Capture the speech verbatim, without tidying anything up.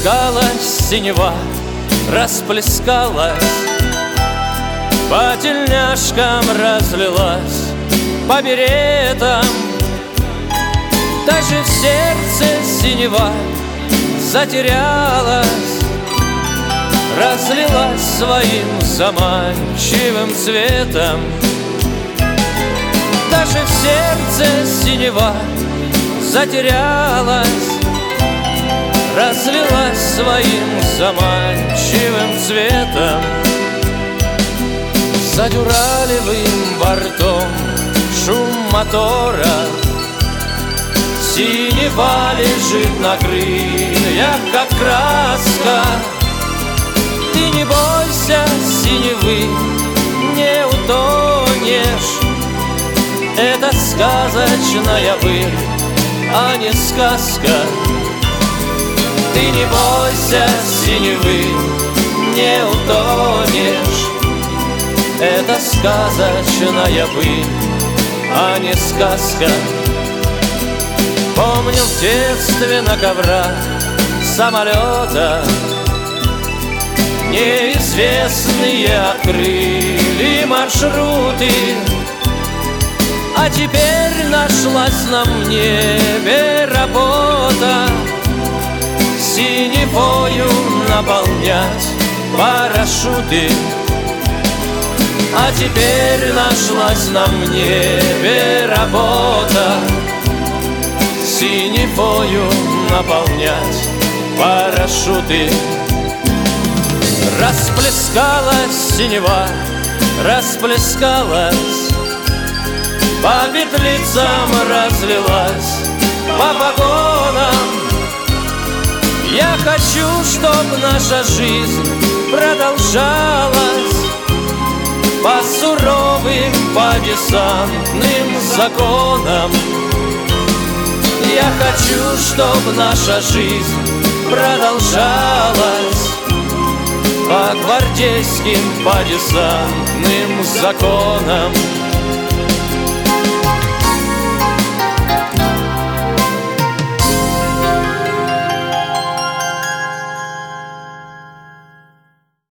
Расплескалась синева, расплескалась, по тельняшкам разлилась, по беретам. Даже в сердце синева затерялась, разлилась своим заманчивым цветом. Даже в сердце синева затерялась, разлилась своим заманчивым цветом. За дюралевым бортом шум мотора, синева лежит на крыльях, как краска. Ты не бойся синевы, не утонешь. Это сказочная быль, а не сказка. Ты не бойся синевы, не утонешь. Это сказочная быль, а не сказка. Помню в детстве на коврах самолета неизвестные открыли маршруты. А теперь нашлась на небе работа синевою наполнять парашюты. А теперь нашлась на небе работа синевою наполнять парашюты. Расплескалась синева, расплескалась, по петлицам разлилась, по погонам. Я хочу, чтоб наша жизнь продолжалась по суровым, по десантным законам. Я хочу, чтоб наша жизнь продолжалась по гвардейским, по десантным законам.